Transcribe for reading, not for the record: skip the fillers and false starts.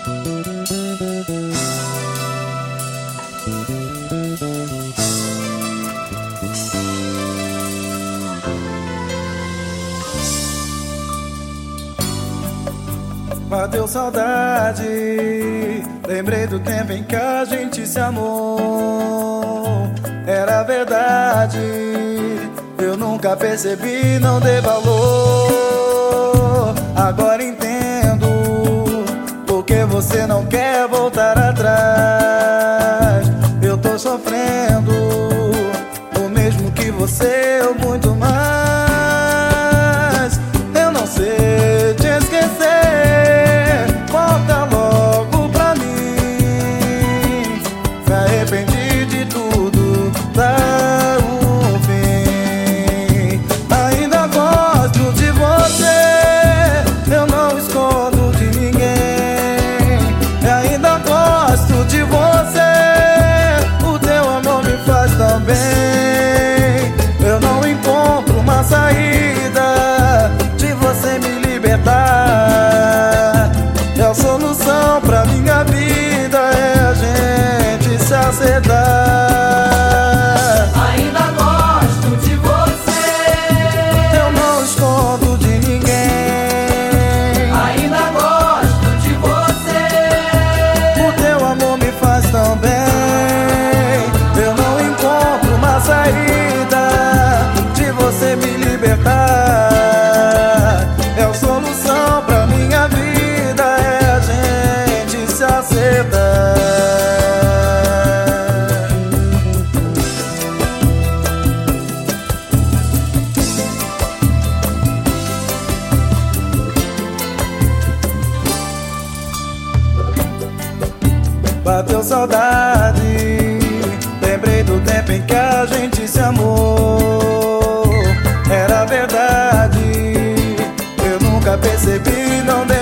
Bateu saudade, lembrei do tempo em que a gente se amou. Era verdade, eu nunca percebi, não dei valor. Agora entendo porque você não quer voltar atrás. Eu tô sofrendo o mesmo que você, ou muito mais. Eu não sei te esquecer. Volta logo pra mim. Me arrependi de tudo, dá um fim. Ainda gosto de você, eu não escondo de ninguém. Ainda gosto de você, o teu amor me faz tão bem. Eu não encontro uma saída de você me libertar. E a solução pra minha vida é a gente se acertar. Ainda gosto de você, Eu não escondo de ninguém. ainda gosto de você, O teu amor me faz tão bem. Eu não encontro uma saída de você me libertar. É a solução pra minha vida, é a gente se acertar. Bateu saudade, lembrei do tempo em que a gente se amou. Era verdade, eu nunca percebi, não dei